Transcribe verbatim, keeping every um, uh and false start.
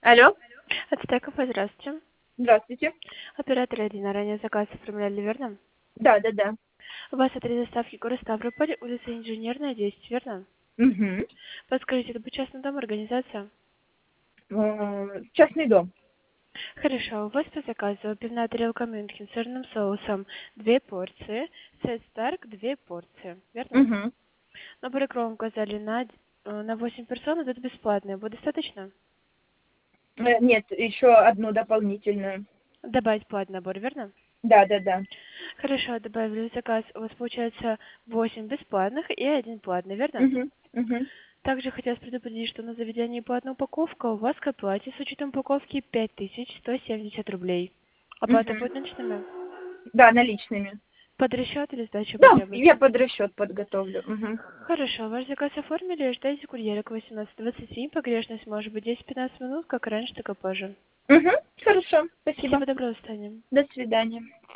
Алло, Ацтеков, здравствуйте. здравствуйте. Оператор Ирина, ранее заказ оформляли, верно? Да, да, да. У вас адрес доставки город Ставрополь, улица Инженерная, десять, верно? Угу. Подскажите, это по частному дому организация? Частный дом. Хорошо, у вас по заказу пивная тарелка Мюнхен с сырным соусом, две порции, сет Старк, две порции, верно? Угу. Набор икром указали на, э, на восемь персон, это бесплатно, будет достаточно? Нет, еще одну дополнительную. Добавить платный набор, верно? Да, да, да. Хорошо, добавили в заказ, у вас получается восемь бесплатных и один платный, верно? Угу. Угу. Также хотелось предупредить, что на заведении платная упаковка у вас к оплате с учетом упаковки пять тысяч сто семьдесят рублей. Оплата Угу. будет наличными? Да, наличными. Под расчет или сдачу Да, я потребуете? под расчет подготовлю. Угу. Хорошо, ваш заказ оформили, ждайте курьера к восемнадцати двадцати. Погрешность может быть десять-пятнадцать минут, как раньше, так и позже. Угу. Хорошо, спасибо. Спасибо, доброго состояния. До свидания.